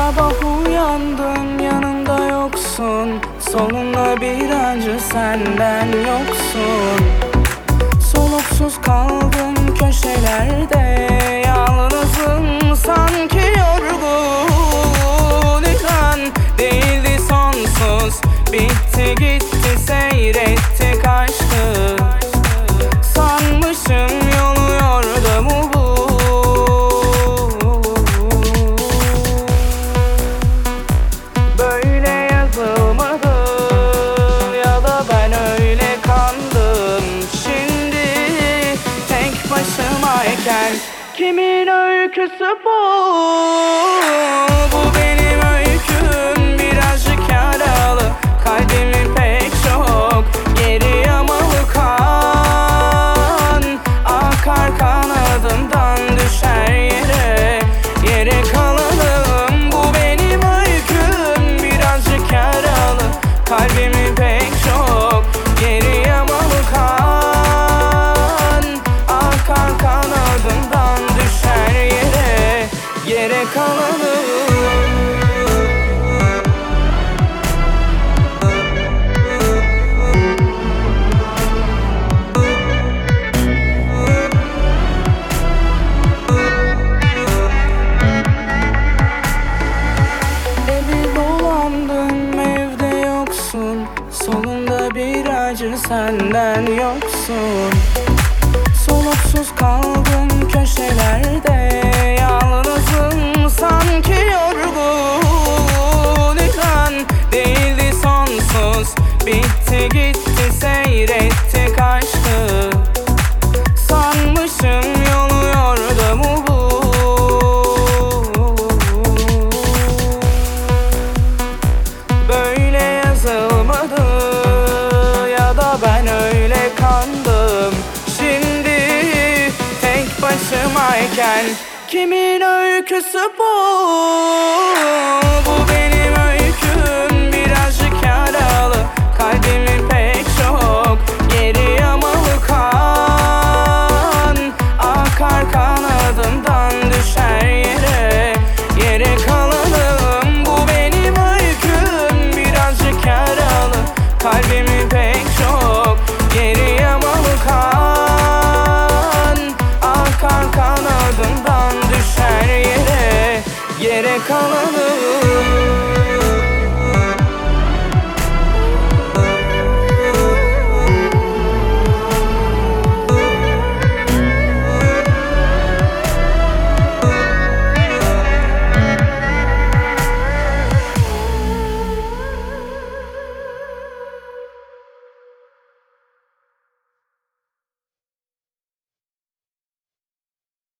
Sabah uyandım, yanımda yoksun. Solumda bir acı, senden yoksun. Soluksuz kaldım köşelerde, yalnızım sanki yorgun. İkran değildi sonsuz, bitti gitti seyrettik aşkı. Sanmışım yolu yordu bu. Böyle yazılmadı ya da ben öyle kandım. Şimdi tek başımayken kimin öyküsü bu? Bu benim öyküm, birazcık yaralı. Kalbimin pek çok geri yamalı kan. Akar kanadımdan düşer yere, yere kalalım. Bu benim öyküm, birazcık yaralı. Kalbimin pek çok geri yamalı kan. Akar kanadımdan düşer yere, yere kalalım. Solumda bir acı, senden yoksun. Soluksuz kaldım köşelerde, yalnızım sanki yorgun. İkran değildi sonsuz, bitti gitti seyrettik aşkı. Sanmışım yolu yordu mu bu? Böyle yazılmadı ya da ben öyle kandım. Şimdi tek başımayken kimin öyküsü bu? Bu benim öyküm, birazcık yaralı. Kalbimin pek çok geri yamalı kan. Akar kanadımdan düşer yere, yere kalalım. Bu benim öyküm, birazcık yaralı. Kalbimin pek çok geri yamalı kan. Akar kanadımdan düşer yere, yere kalalım.